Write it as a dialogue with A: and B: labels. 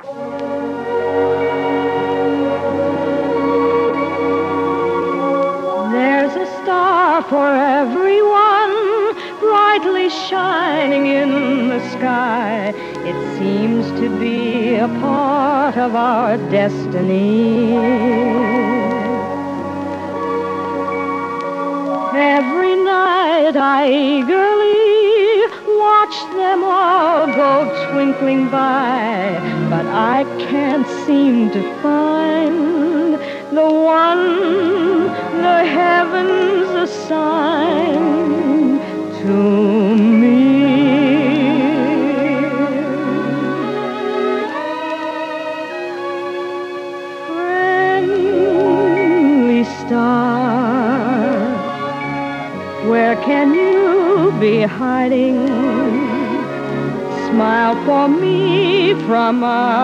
A: There's a star for everyone, brightly shining in the sky. It seems to be a part of our destiny. Every night I eagerly watch them all go twinkling by, but I can't seem to find the one the heavens assign to me. Friendly star, where can you be hiding? Smile for me from